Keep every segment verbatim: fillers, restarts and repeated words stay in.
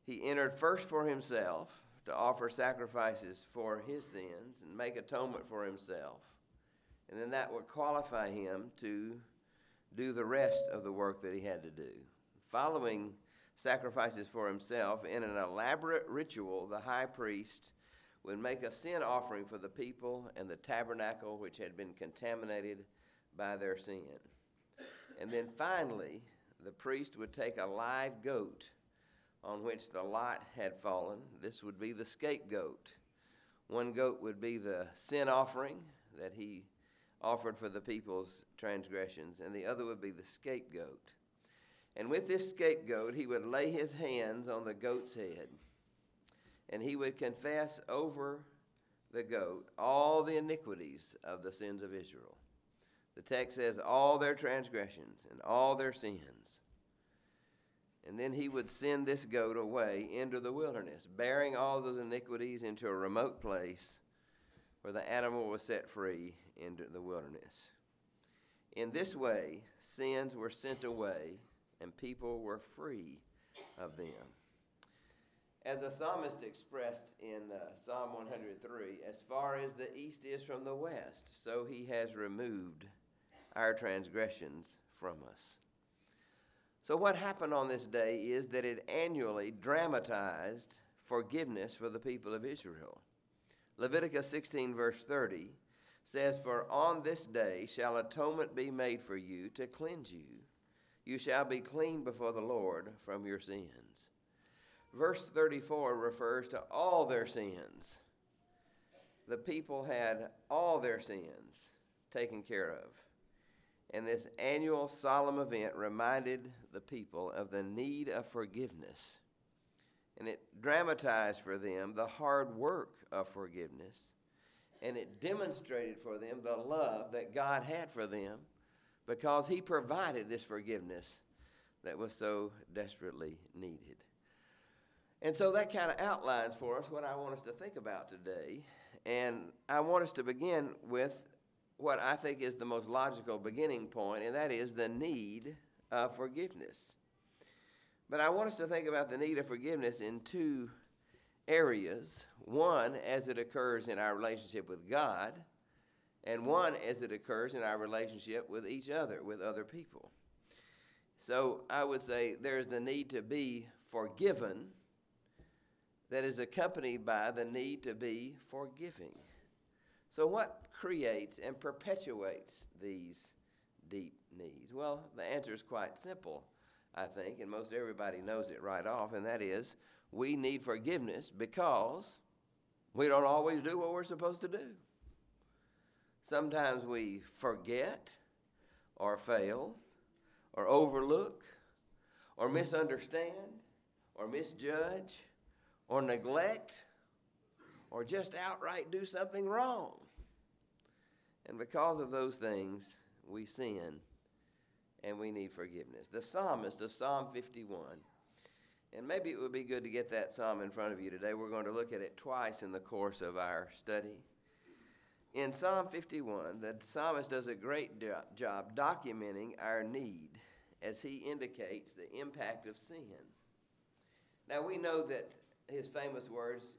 He entered first for himself to offer sacrifices for his sins and make atonement for himself. And then that would qualify him to do the rest of the work that he had to do. Following sacrifices for himself, in an elaborate ritual, the high priest would make a sin offering for the people and the tabernacle which had been contaminated by their sin. And then finally, the priest would take a live goat on which the lot had fallen. This would be the scapegoat. One goat would be the sin offering that he offered for the people's transgressions, and the other would be the scapegoat. And with this scapegoat, he would lay his hands on the goat's head, and he would confess over the goat all the iniquities of the sins of Israel. The text says all their transgressions and all their sins. And then he would send this goat away into the wilderness, bearing all those iniquities into a remote place where the animal was set free into the wilderness. In this way, sins were sent away and people were free of them. As the psalmist expressed in uh, Psalm one hundred three, as far as the east is from the west, so he has removed our transgressions from us. So what happened on this day is that it annually dramatized forgiveness for the people of Israel. Leviticus sixteen verse thirty says, "For on this day shall atonement be made for you to cleanse you. You shall be clean before the Lord from your sins." Verse thirty-four refers to all their sins. The people had all their sins taken care of. And this annual solemn event reminded the people of the need of forgiveness. And it dramatized for them the hard work of forgiveness. And it demonstrated for them the love that God had for them because he provided this forgiveness that was so desperately needed. And so that kind of outlines for us what I want us to think about today. And I want us to begin with what I think is the most logical beginning point, and that is the need of forgiveness. But I want us to think about the need of forgiveness in two areas. One, as it occurs in our relationship with God, and one, as it occurs in our relationship with each other, with other people. So I would say there's the need to be forgiven that is accompanied by the need to be forgiving. So what creates and perpetuates these deep needs? Well, the answer is quite simple, I think, and most everybody knows it right off, and that is we need forgiveness because we don't always do what we're supposed to do. Sometimes we forget or fail or overlook or misunderstand or misjudge or neglect or just outright do something wrong. And because of those things, we sin and we need forgiveness. The psalmist of Psalm fifty-one, and maybe it would be good to get that psalm in front of you today. We're going to look at it twice in the course of our study. In Psalm fifty-one, the psalmist does a great do- job documenting our need as he indicates the impact of sin. Now, we know that his famous words,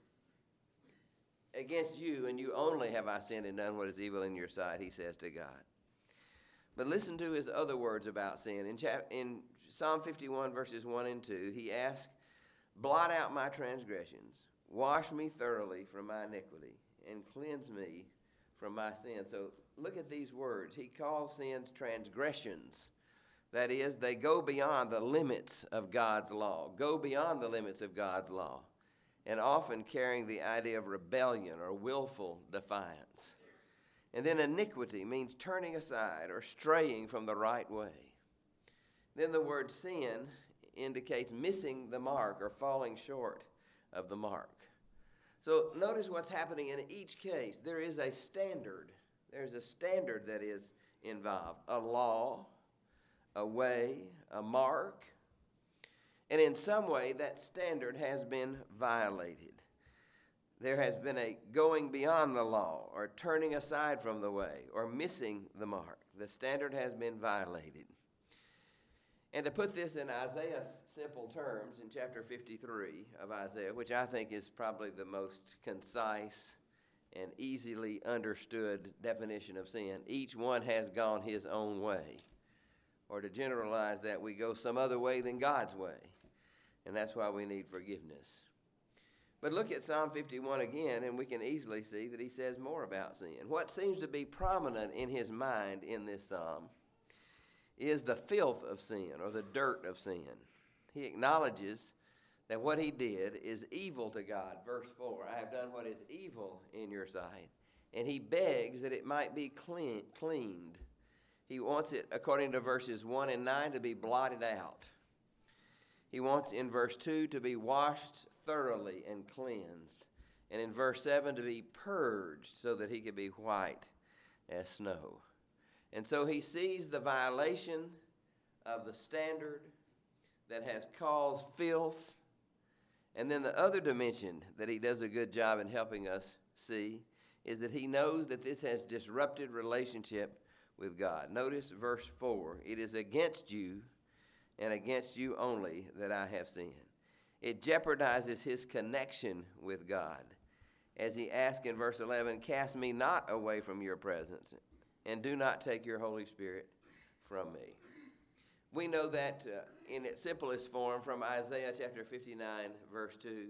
"Against you and you only have I sinned and done what is evil in your sight," he says to God. But listen to his other words about sin. In, chap- in Psalm fifty-one, verses one and two, he asks, "Blot out my transgressions, wash me thoroughly from my iniquity, and cleanse me from my sin." So look at these words. He calls sins transgressions. That is, they go beyond the limits of God's law, go beyond the limits of God's law, and often carrying the idea of rebellion or willful defiance. And then iniquity means turning aside or straying from the right way. Then the word sin indicates missing the mark or falling short of the mark. So notice what's happening in each case. There is a standard. There's a standard that is involved, a law, a way, a mark. And in some way, that standard has been violated. There has been a going beyond the law or turning aside from the way or missing the mark. The standard has been violated. And to put this in Isaiah's simple terms, in chapter fifty-three of Isaiah, which I think is probably the most concise and easily understood definition of sin, each one has gone his own way. Or to generalize that, we go some other way than God's way. And that's why we need forgiveness. But look at Psalm fifty-one again, and we can easily see that he says more about sin. What seems to be prominent in his mind in this psalm is the filth of sin, or the dirt of sin. He acknowledges that what he did is evil to God. Verse four, I have done what is evil in your sight. And he begs that it might be clean, cleaned. He wants it, according to verses one and nine, to be blotted out. He wants in verse two to be washed thoroughly and cleansed. And in verse seven to be purged so that he could be white as snow. And so he sees the violation of the standard that has caused filth. And then the other dimension that he does a good job in helping us see is that he knows that this has disrupted relationship with God. Notice verse four. It is against you and against you only that I have sinned. It jeopardizes his connection with God. As he asks in verse eleven, cast me not away from your presence, and do not take your Holy Spirit from me. We know that uh, in its simplest form from Isaiah chapter fifty-nine, verse two.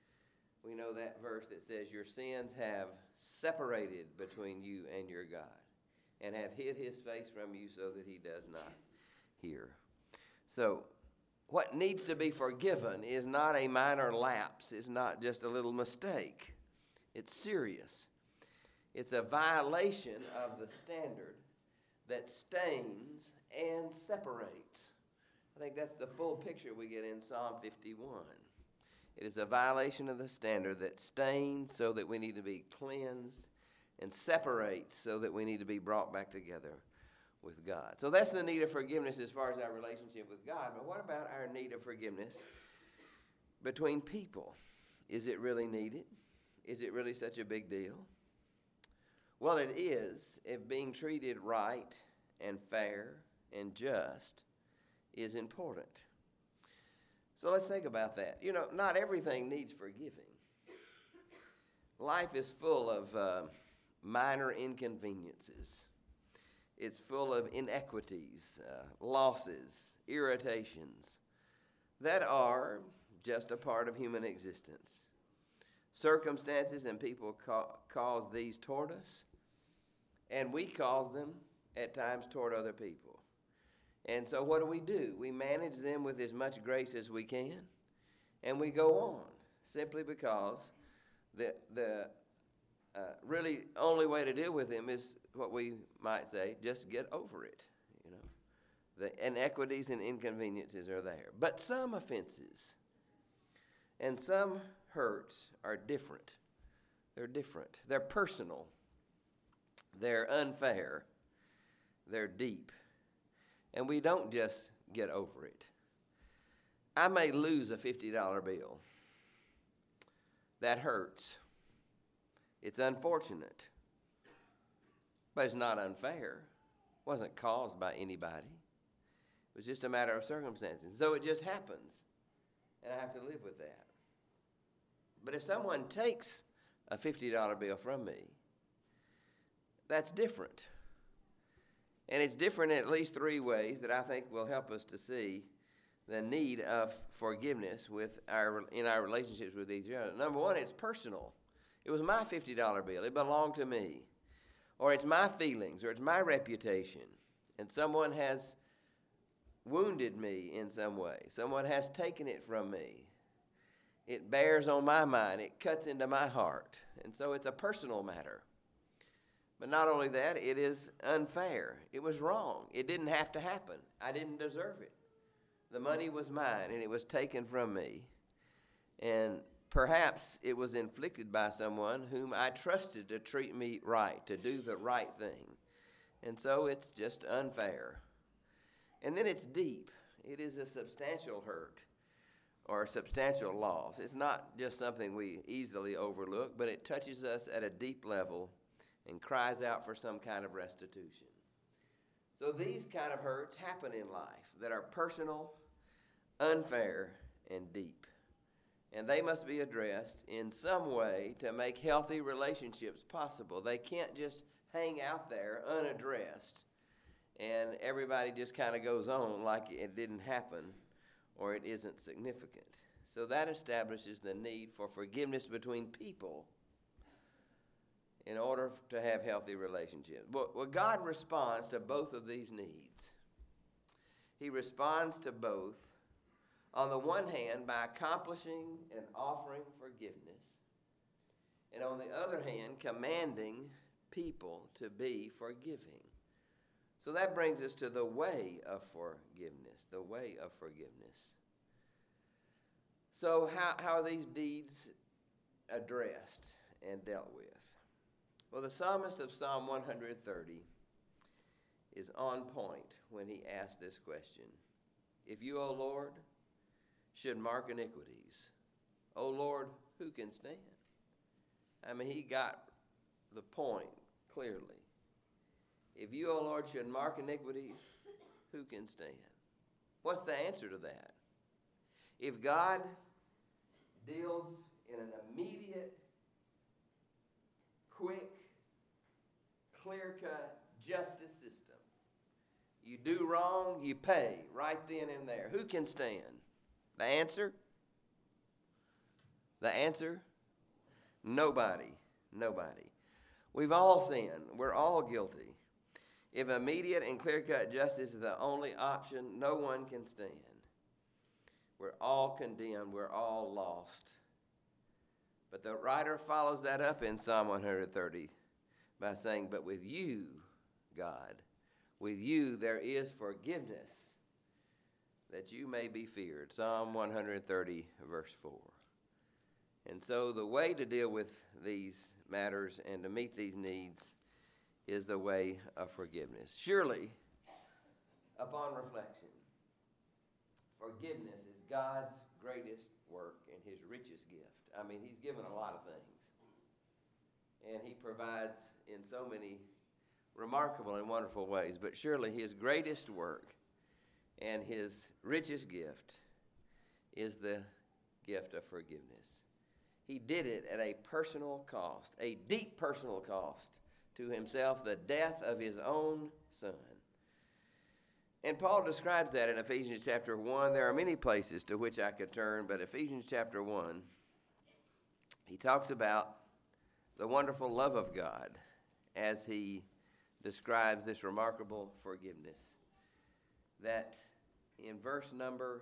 We know that verse that says, your sins have separated between you and your God, and have hid his face from you so that he does not hear. So, what needs to be forgiven is not a minor lapse. It's not just a little mistake. It's serious. It's a violation of the standard that stains and separates. I think that's the full picture we get in Psalm fifty-one. It is a violation of the standard that stains so that we need to be cleansed, and separates so that we need to be brought back together with God. So that's the need of forgiveness as far as our relationship with God. But what about our need of forgiveness between people? Is it really needed? Is it really such a big deal? Well, it is if being treated right and fair and just is important. So let's think about that. You know, not everything needs forgiving. Life is full of uh, minor inconveniences. It's full of inequities, uh, losses, irritations that are just a part of human existence. Circumstances and people ca- cause these toward us, and we cause them at times toward other people. And so what do we do? We manage them with as much grace as we can, and we go on, simply because the the uh, really only way to deal with them is what we might say, just get over it. You know, the inequities and inconveniences are there. But some offenses and some hurts are different. They're different. They're personal. They're unfair. They're deep. And we don't just get over it. I may lose a fifty dollar bill. That hurts. It's unfortunate. But it's not unfair. It wasn't caused by anybody. It was just a matter of circumstances. So it just happens. And I have to live with that. But if someone takes a fifty dollar bill from me, that's different. And it's different in at least three ways that I think will help us to see the need of forgiveness with our in our relationships with each other. Number one, it's personal. It was my fifty dollar bill. It belonged to me. Or it's my feelings, or it's my reputation. And someone has wounded me in some way. Someone has taken it from me. It bears on my mind. It cuts into my heart. And so it's a personal matter. But not only that, it is unfair. It was wrong. It didn't have to happen. I didn't deserve it. The money was mine, and it was taken from me. And perhaps it was inflicted by someone whom I trusted to treat me right, to do the right thing. And so it's just unfair. And then it's deep. It is a substantial hurt or a substantial loss. It's not just something we easily overlook, but it touches us at a deep level and cries out for some kind of restitution. So these kind of hurts happen in life that are personal, unfair, and deep. And they must be addressed in some way to make healthy relationships possible. They can't just hang out there unaddressed and everybody just kind of goes on like it didn't happen or it isn't significant. So that establishes the need for forgiveness between people in order to have healthy relationships. Well, well, God responds to both of these needs. He responds to both, on the one hand, by accomplishing and offering forgiveness, and on the other hand, commanding people to be forgiving. So that brings us to the way of forgiveness, the way of forgiveness. So how, how are these deeds addressed and dealt with? Well, the psalmist of Psalm one thirty is on point when he asks this question. If you, O Lord, should mark iniquities, O Lord, who can stand? I mean, he got the point clearly. If you, O Lord, should mark iniquities, who can stand? What's the answer to that? If God deals in an immediate, quick, clear-cut justice system, you do wrong, you pay right then and there. Who can stand? The answer? The answer? Nobody. Nobody. We've all sinned. We're all guilty. If immediate and clear-cut justice is the only option, no one can stand. We're all condemned. We're all lost. But the writer follows that up in Psalm one thirty by saying, but with you, God, with you there is forgiveness, that you may be feared. Psalm one thirty, verse four. And so the way to deal with these matters and to meet these needs is the way of forgiveness. Surely, upon reflection, forgiveness is God's greatest work and his richest gift. I mean, he's given a lot of things. And he provides in so many remarkable and wonderful ways. But surely his greatest work and his richest gift is the gift of forgiveness. He did it at a personal cost, a deep personal cost to himself, the death of his own son. And Paul describes that in Ephesians chapter one. There are many places to which I could turn, but Ephesians chapter one, he talks about the wonderful love of God as he describes this remarkable forgiveness. That in verse number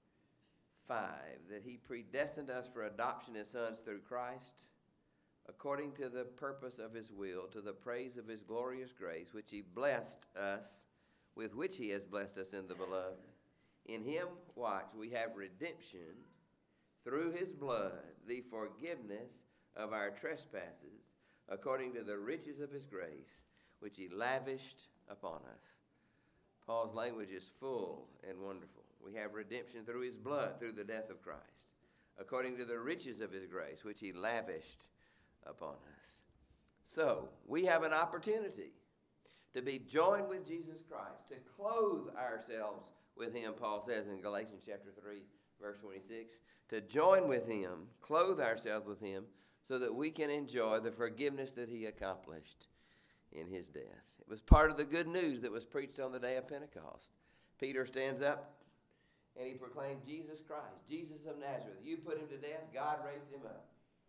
five, that he predestined us for adoption as sons through Christ, according to the purpose of his will, to the praise of his glorious grace, which he blessed us, with which he has blessed us in the beloved. In him, watch, we have redemption through his blood, the forgiveness of our trespasses, according to the riches of his grace, which he lavished upon us. Paul's language is full and wonderful. We have redemption through his blood, through the death of Christ, according to the riches of his grace, which he lavished upon us. So, we have an opportunity to be joined with Jesus Christ, to clothe ourselves with him, Paul says in Galatians chapter three, verse twenty-six, to join with him, clothe ourselves with him, so that we can enjoy the forgiveness that he accomplished in his death. It was part of the good news that was preached on the day of Pentecost. Peter stands up and he proclaimed Jesus Christ, Jesus of Nazareth. You put him to death, God raised him up.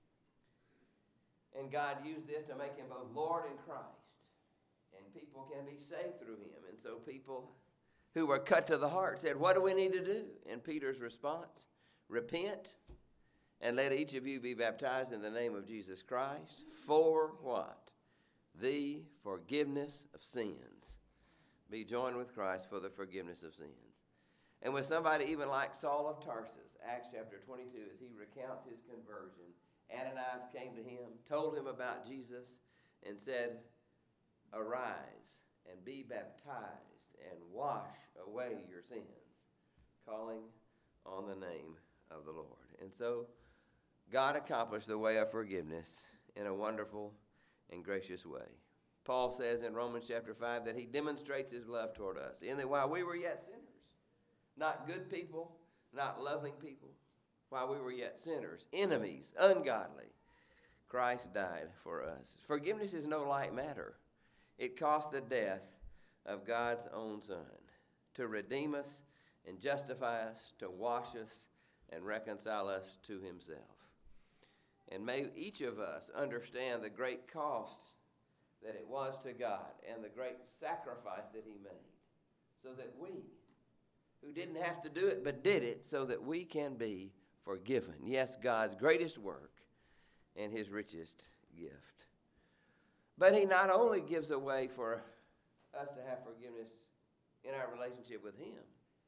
And God used this to make him both Lord and Christ. And people can be saved through him. And so people who were cut to the heart said, what do we need to do? And Peter's response, repent and let each of you be baptized in the name of Jesus Christ for what? The forgiveness of sins. Be joined with Christ for the forgiveness of sins. And with somebody even like Saul of Tarsus, Acts chapter twenty-two, as he recounts his conversion, Ananias came to him, told him about Jesus, and said, arise and be baptized and wash away your sins, calling on the name of the Lord. And so God accomplished the way of forgiveness in a wonderful and gracious way. Paul says in Romans chapter five that he demonstrates his love toward us, in that while we were yet sinners, not good people, not loving people, while we were yet sinners, enemies, ungodly, Christ died for us. Forgiveness is no light matter. It cost the death of God's own Son to redeem us and justify us, to wash us and reconcile us to himself. And may each of us understand the great cost that it was to God and the great sacrifice that he made, so that we, who didn't have to do it but did it, so that we can be forgiven. Yes, God's greatest work and his richest gift. But he not only gives a way for us to have forgiveness in our relationship with him,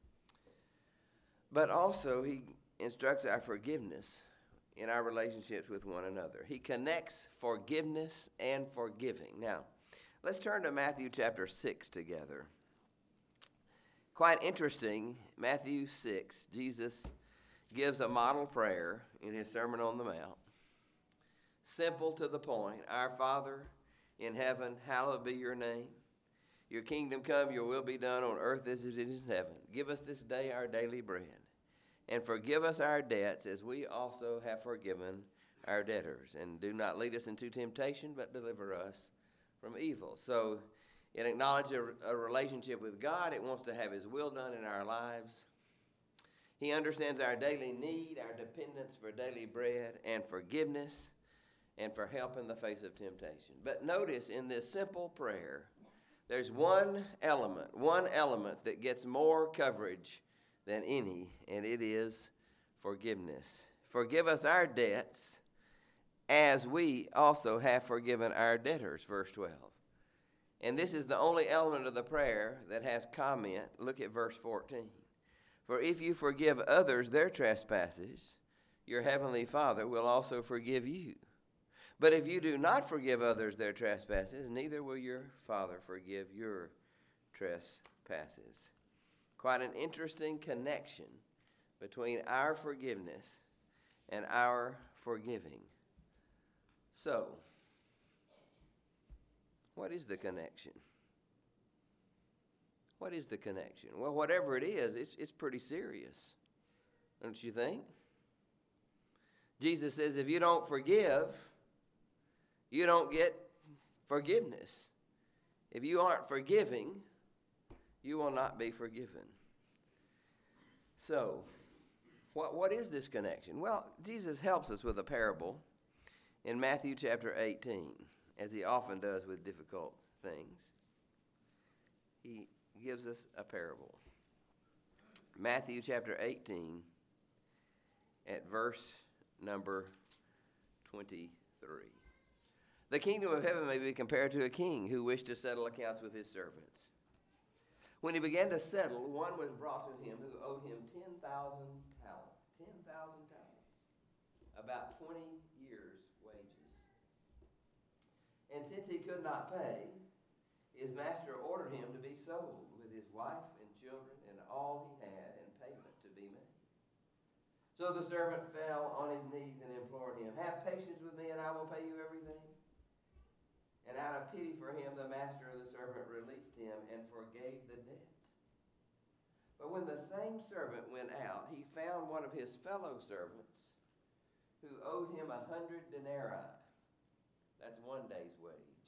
but also he instructs our forgiveness in our relationships with one another. He connects forgiveness and forgiving. Now, let's turn to Matthew chapter six together. Quite interesting, Matthew six, Jesus gives a model prayer in his Sermon on the Mount. Simple to the point. Our Father in heaven, hallowed be your name. Your kingdom come, your will be done on earth as it is in heaven. Give us this day our daily bread. And forgive us our debts as we also have forgiven our debtors. And do not lead us into temptation, but deliver us from evil. So it acknowledges a, a relationship with God. It wants to have his will done in our lives. He understands our daily need, our dependence for daily bread and forgiveness, and for help in the face of temptation. But notice in this simple prayer, there's one element, one element that gets more coverage than any, and it is forgiveness. Forgive us our debts as we also have forgiven our debtors, verse twelve. And this is the only element of the prayer that has comment. Look at verse fourteen. For if you forgive others their trespasses, your heavenly Father will also forgive you. But if you do not forgive others their trespasses, neither will your Father forgive your trespasses. Quite an interesting connection between our forgiveness and our forgiving. So, what is the connection? What is the connection? Well, whatever it is, it's, it's pretty serious, don't you think? Jesus says if you don't forgive, you don't get forgiveness. If you aren't forgiving, you will not be forgiven. So, what, what is this connection? Well, Jesus helps us with a parable in Matthew chapter eighteen, as he often does with difficult things. He gives us a parable. Matthew chapter eighteen at verse number twenty-three. The kingdom of heaven may be compared to a king who wished to settle accounts with his servants. When he began to settle, one was brought to him who owed him ten thousand talents. ten thousand talents. About twenty years' wages. And since he could not pay, his master ordered him to be sold with his wife and children and all he had, and payment to be made. So the servant fell on his knees and implored him, have patience with me and I will pay you everything. And out of pity for him, the master of the servant released him and forgave the debt. But when the same servant went out, he found one of his fellow servants who owed him a hundred denarii. That's one day's wage.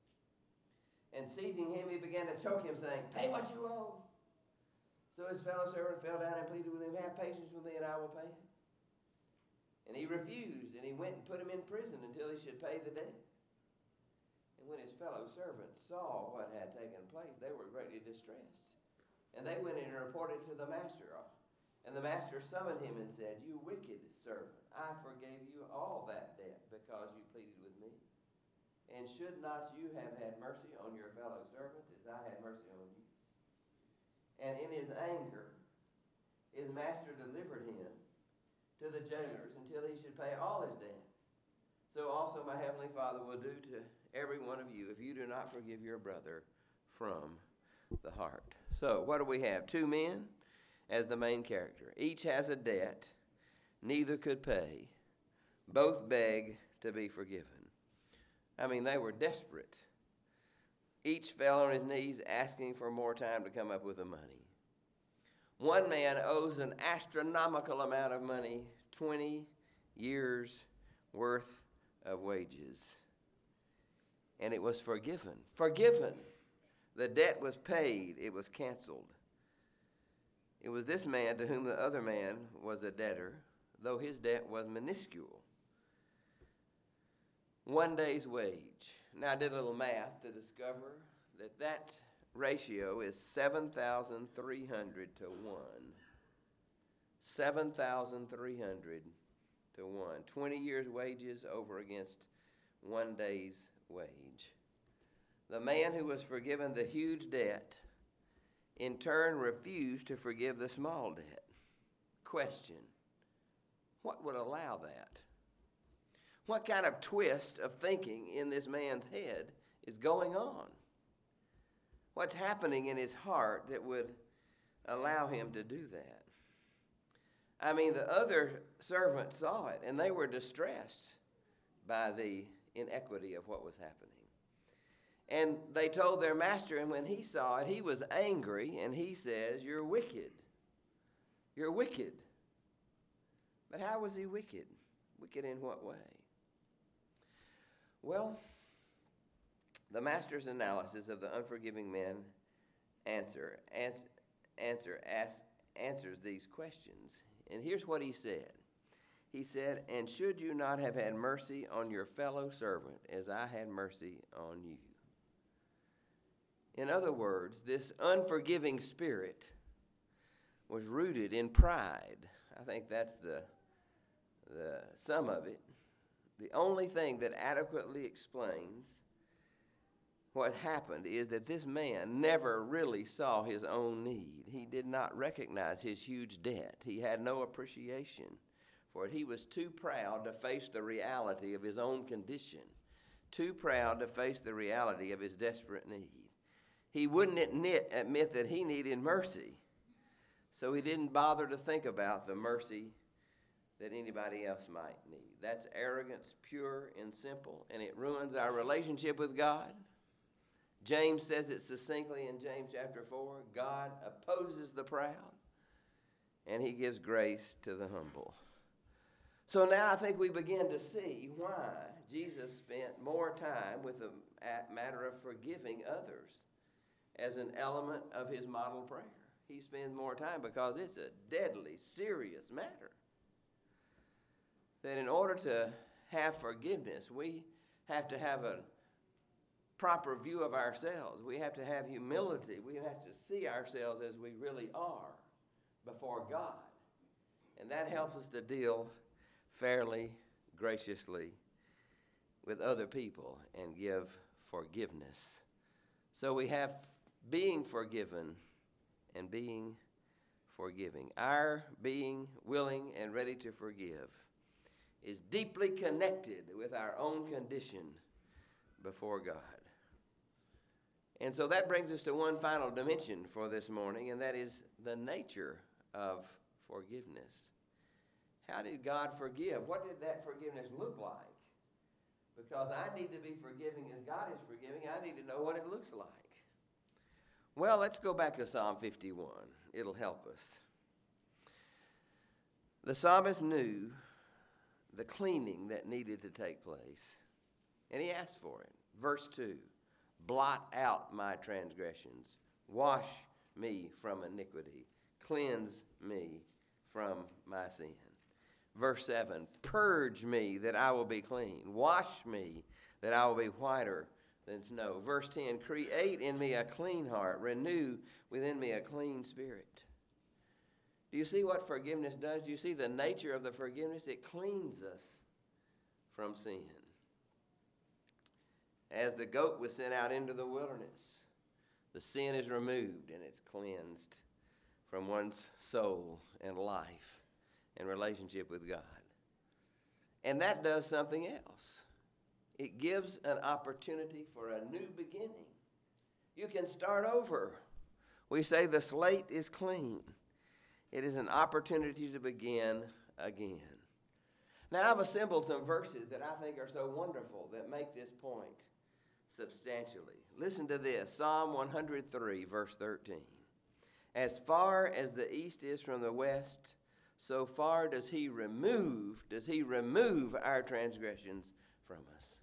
And seizing him, he began to choke him, saying, pay what you owe. So his fellow servant fell down and pleaded with him, have patience with me and I will pay it. And he refused, and he went and put him in prison until he should pay the debt. And when his fellow servants saw what had taken place, they were greatly distressed. And they went in and reported to the master. And the master summoned him and said, you wicked servant, I forgave you all that debt because you pleaded with me. And should not you have had mercy on your fellow servants as I had mercy on you? And in his anger, his master delivered him to the jailers until he should pay all his debt. So also my heavenly Father will do to every one of you if you do not forgive your brother from the heart. So what do we have? Two men as the main character. Each has a debt, neither could pay. Both beg to be forgiven. I mean, they were desperate. Each fell on his knees asking for more time to come up with the money. One man owes an astronomical amount of money, twenty years worth of wages. And it was forgiven. Forgiven. The debt was paid. It was canceled. It was this man to whom the other man was a debtor, though his debt was minuscule. One day's wage. Now I did a little math to discover that that ratio is seven thousand three hundred to one. seven thousand three hundred to one. twenty years' wages over against one day's wage. The man who was forgiven the huge debt in turn refused to forgive the small debt. Question: what would allow that? What kind of twist of thinking in this man's head is going on? What's happening in his heart that would allow him to do that? I mean, the other servants saw it, and they were distressed by the inequity of what was happening. And they told their master, and when he saw it, he was angry, and he says, "You're wicked. You're wicked." But how was he wicked? Wicked in what way? Well, the master's analysis of the unforgiving man answer, answer, answer ask, answers these questions. And here's what he said. He said, "And should you not have had mercy on your fellow servant as I had mercy on you?" In other words, this unforgiving spirit was rooted in pride. I think that's the, the sum of it. The only thing that adequately explains what happened is that this man never really saw his own need. He did not recognize his huge debt. He had no appreciation for it. He was too proud to face the reality of his own condition, too proud to face the reality of his desperate need. He wouldn't admit, admit that he needed mercy, so he didn't bother to think about the mercy that anybody else might need. That's arrogance, pure and simple, and it ruins our relationship with God. James says it succinctly in James chapter four, God opposes the proud, and he gives grace to the humble. So now I think we begin to see why Jesus spent more time with the matter of forgiving others as an element of his model prayer. He spends more time because it's a deadly, serious matter. That in order to have forgiveness, we have to have a proper view of ourselves. We have to have humility. We have to see ourselves as we really are before God. And that helps us to deal fairly, graciously with other people and give forgiveness. So we have being forgiven and being forgiving. Our being willing and ready to forgive is deeply connected with our own condition before God. And so that brings us to one final dimension for this morning, and that is the nature of forgiveness. How did God forgive? What did that forgiveness look like? Because I need to be forgiving as God is forgiving. I need to know what it looks like. Well, let's go back to Psalm fifty-one. It'll help us. The psalmist knew the cleaning that needed to take place, and he asked for it. Verse two, blot out my transgressions. Wash me from iniquity. Cleanse me from my sin. Verse seven, purge me that I will be clean. Wash me that I will be whiter than snow. Verse ten, create in me a clean heart. Renew within me a clean spirit. Do you see what forgiveness does? Do you see the nature of the forgiveness? It cleans us from sin. As the goat was sent out into the wilderness, the sin is removed and it's cleansed from one's soul and life and relationship with God. And that does something else. It gives an opportunity for a new beginning. You can start over. We say the slate is clean. It is an opportunity to begin again. Now, I've assembled some verses that I think are so wonderful that make this point substantially. Listen to this, Psalm one hundred three, verse thirteen. As far as the east is from the west, so far does he remove, does he remove our transgressions from us.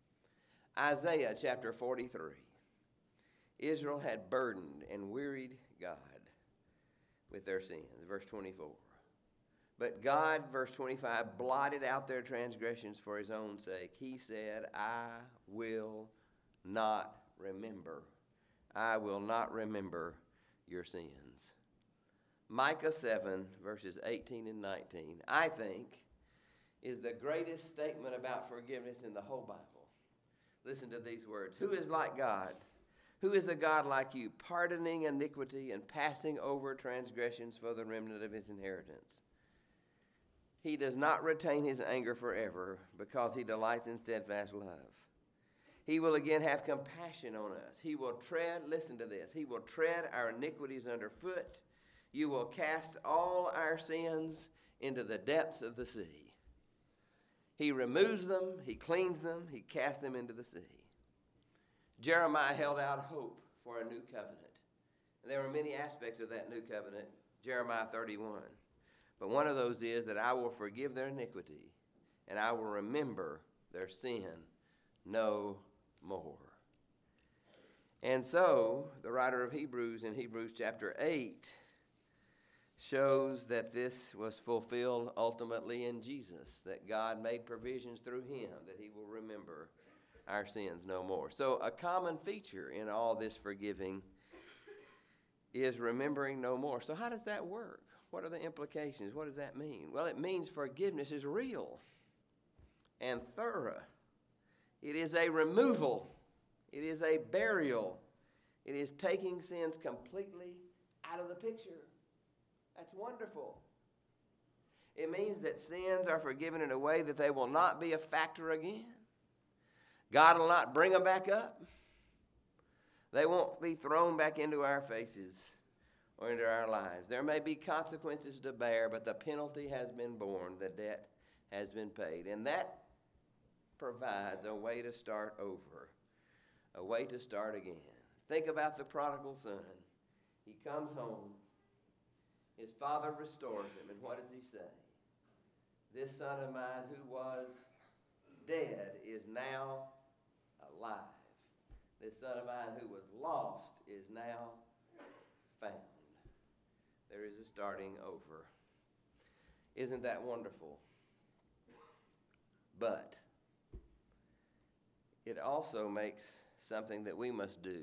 Isaiah chapter forty-three. Israel had burdened and wearied God with their sins. Verse twenty-four. But God, verse twenty-five, blotted out their transgressions for his own sake. He said, I will not remember. I will not remember your sins. Micah seven, verses eighteen and nineteen, I think, is the greatest statement about forgiveness in the whole Bible. Listen to these words. Who is like God? Who is a God like you, pardoning iniquity and passing over transgressions for the remnant of his inheritance? He does not retain his anger forever, because he delights in steadfast love. He will again have compassion on us. He will tread, listen to this, he will tread our iniquities underfoot. You will cast all our sins into the depths of the sea. He removes them, he cleans them, he casts them into the sea. Jeremiah held out hope for a new covenant. And there were many aspects of that new covenant, Jeremiah thirty-one. But one of those is that I will forgive their iniquity, and I will remember their sin no more. And so, the writer of Hebrews in Hebrews chapter eight shows that this was fulfilled ultimately in Jesus, that God made provisions through him, that he will remember our sins no more. So a common feature in all this forgiving is remembering no more. So how does that work? What are the implications? What does that mean? Well, it means forgiveness is real and thorough. It is a removal. It is a burial. It is taking sins completely out of the picture. That's wonderful. It means that sins are forgiven in a way that they will not be a factor again. God will not bring them back up. They won't be thrown back into our faces or into our lives. There may be consequences to bear, but the penalty has been borne. The debt has been paid. And that provides a way to start over, a way to start again. Think about the prodigal son. He comes home. His father restores him. And what does he say? This son of mine who was dead is now alive. This son of mine who was lost is now found. There is a starting over. Isn't that wonderful? But it also makes something that we must do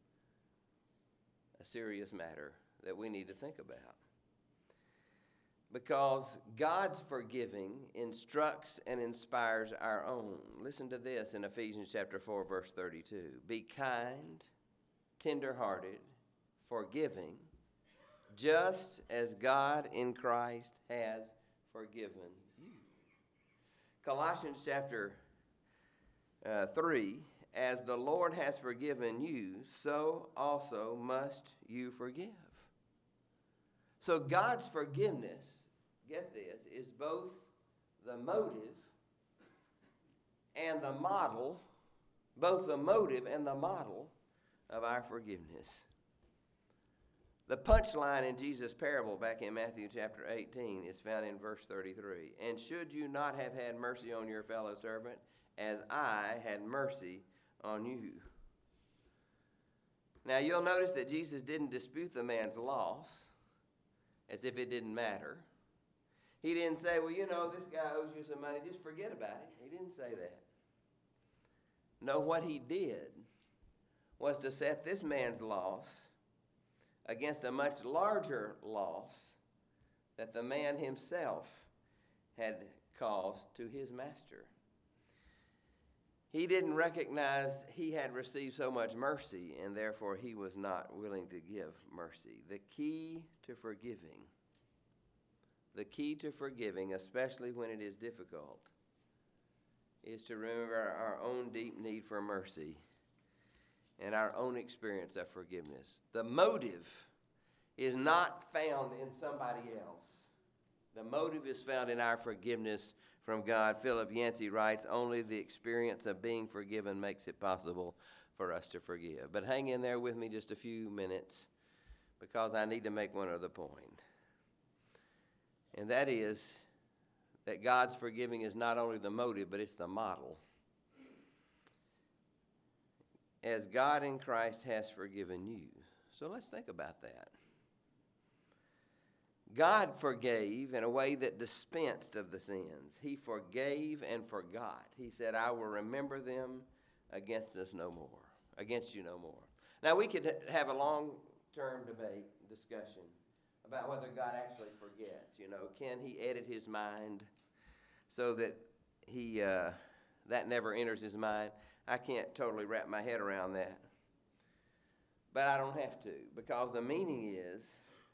a serious matter that we need to think about. Because God's forgiving instructs and inspires our own. Listen to this in Ephesians chapter four, verse thirty-two. Be kind, tender-hearted, forgiving, just as God in Christ has forgiven you. Colossians chapter uh, three, as the Lord has forgiven you, so also must you forgive. So God's forgiveness, get this, is both the motive and the model, both the motive and the model of our forgiveness. The punchline in Jesus' parable back in Matthew chapter eighteen is found in verse thirty-three. And should you not have had mercy on your fellow servant, as I had mercy on you? Now you'll notice that Jesus didn't dispute the man's loss as if it didn't matter. He didn't say, well, you know, this guy owes you some money, just forget about it. He didn't say that. No, what he did was to set this man's loss against a much larger loss that the man himself had caused to his master. He didn't recognize he had received so much mercy, and therefore he was not willing to give mercy. The key to forgiving, the key to forgiving, especially when it is difficult, is to remember our own deep need for mercy and our own experience of forgiveness. The motive is not found in somebody else. The motive is found in our forgiveness from God. Philip Yancey writes, only the experience of being forgiven makes it possible for us to forgive. But hang in there with me just a few minutes, because I need to make one other point. And that is that God's forgiving is not only the motive, but it's the model. As God in Christ has forgiven you. So let's think about that. God forgave in a way that dispensed of the sins. He forgave and forgot. He said, I will remember them against us no more, against you no more. Now, we could have a long-term debate, discussion, about whether God actually forgets. You know, can he edit his mind so that he uh, that never enters his mind? I can't totally wrap my head around that. But I don't have to, because the meaning is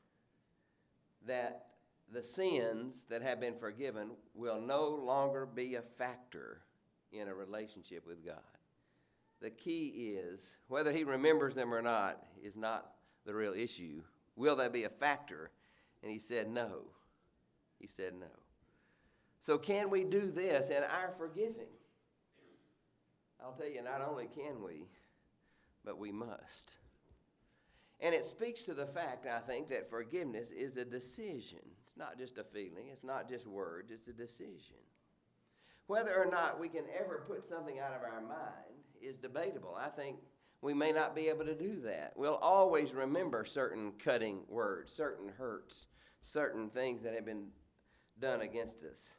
that the sins that have been forgiven will no longer be a factor in a relationship with God. The key is, whether he remembers them or not is not the real issue. Will they be a factor? And he said no. He said no. So can we do this in our forgiving? I'll tell you, not only can we, but we must. And it speaks to the fact, I think, that forgiveness is a decision. It's not just a feeling. It's not just words. It's a decision. Whether or not we can ever put something out of our mind is debatable. I think we may not be able to do that. We'll always remember certain cutting words, certain hurts, certain things that have been done against us.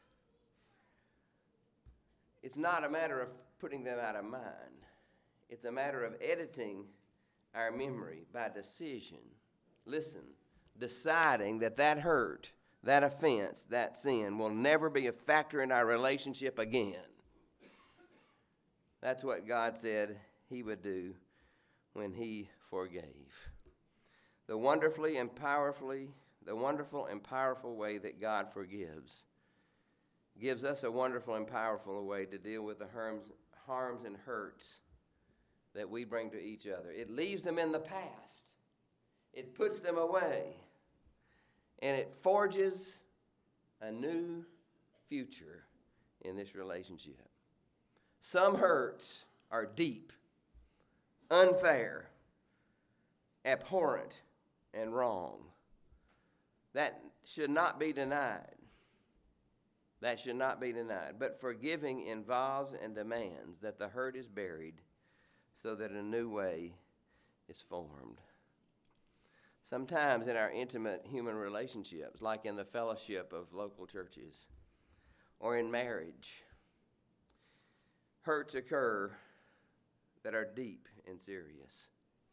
It's not a matter of putting them out of mind. It's a matter of editing our memory by decision. Listen, deciding that that hurt, that offense, that sin will never be a factor in our relationship again. That's what God said he would do when he forgave. The wonderfully and powerfully, the wonderful and powerful way that God forgives gives us a wonderful and powerful way to deal with the harms, harms and hurts that we bring to each other. It leaves them in the past. It puts them away. And it forges a new future in this relationship. Some hurts are deep, unfair, abhorrent, and wrong. That should not be denied. That should not be denied. But forgiving involves and demands that the hurt is buried so that a new way is formed. Sometimes in our intimate human relationships, like in the fellowship of local churches or in marriage, hurts occur that are deep and serious.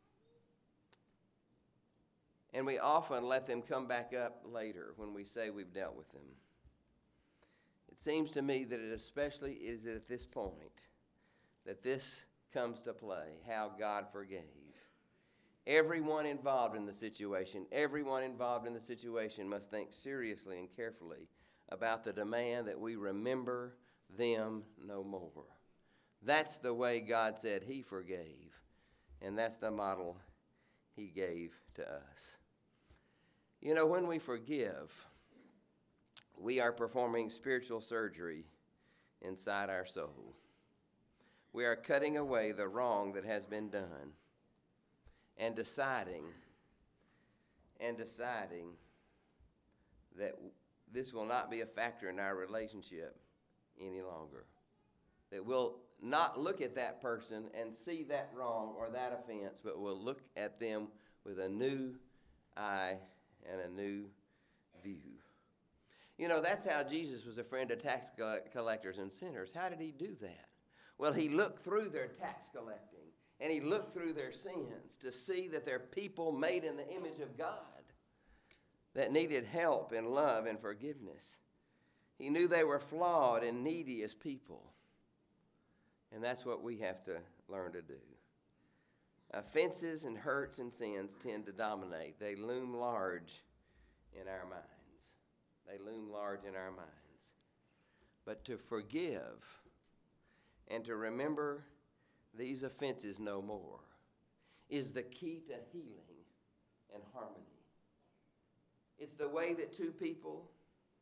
And we often let them come back up later when we say we've dealt with them. It seems to me that it especially is at this point that this comes to play, how God forgave. Everyone involved in the situation, everyone involved in the situation must think seriously and carefully about the demand that we remember them no more. That's the way God said he forgave, and that's the model he gave to us. You know, when we forgive, we are performing spiritual surgery inside our soul. We are cutting away the wrong that has been done and deciding and deciding that this will not be a factor in our relationship any longer. That we'll not look at that person and see that wrong or that offense, but we'll look at them with a new eye and a new view. You know, that's how Jesus was a friend of tax collectors and sinners. How did he do that? Well, he looked through their tax collecting, and he looked through their sins to see that they're people made in the image of God that needed help and love and forgiveness. He knew they were flawed and needy as people, and that's what we have to learn to do. Offenses and hurts and sins tend to dominate. They loom large in our minds. They loom large in our minds. But to forgive and to remember these offenses no more is the key to healing and harmony. It's the way that two people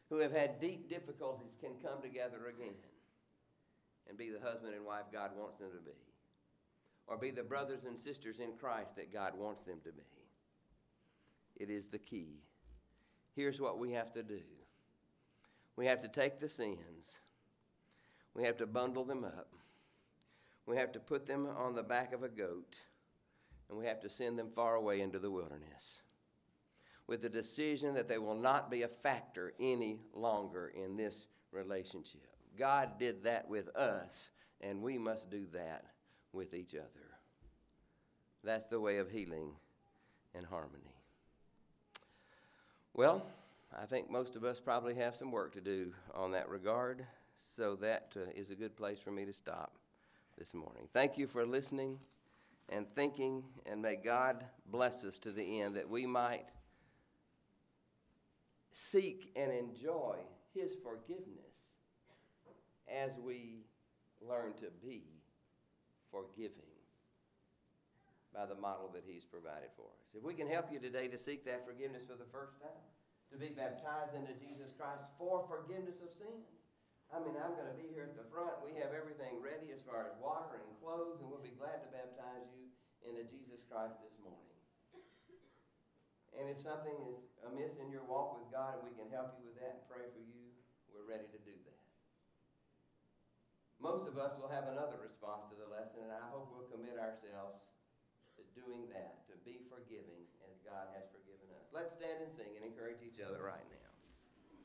who have had deep difficulties can come together again and be the husband and wife God wants them to be, or be the brothers and sisters in Christ that God wants them to be. It is the key. Here's what we have to do. We have to take the sins. We have to bundle them up. We have to put them on the back of a goat, and we have to send them far away into the wilderness with the decision that they will not be a factor any longer in this relationship. God did that with us, and we must do that with each other. That's the way of healing and harmony. Well, I think most of us probably have some work to do on that regard, so that uh, is a good place for me to stop this morning. Thank you for listening and thinking, and may God bless us to the end that we might seek and enjoy his forgiveness as we learn to be forgiving by the model that he's provided for us. If we can help you today to seek that forgiveness for the first time, to be baptized into Jesus Christ for forgiveness of sins. I mean, I'm going to be here at the front. We have everything ready as far as water and clothes, and we'll be glad to baptize you into Jesus Christ this morning. And if something is amiss in your walk with God and we can help you with that and pray for you, we're ready to do that. Most of us will have another response to the lesson, and I hope we'll commit ourselves to doing that, to be forgiving as God has forgiven us. Let's stand and sing and encourage each other right now.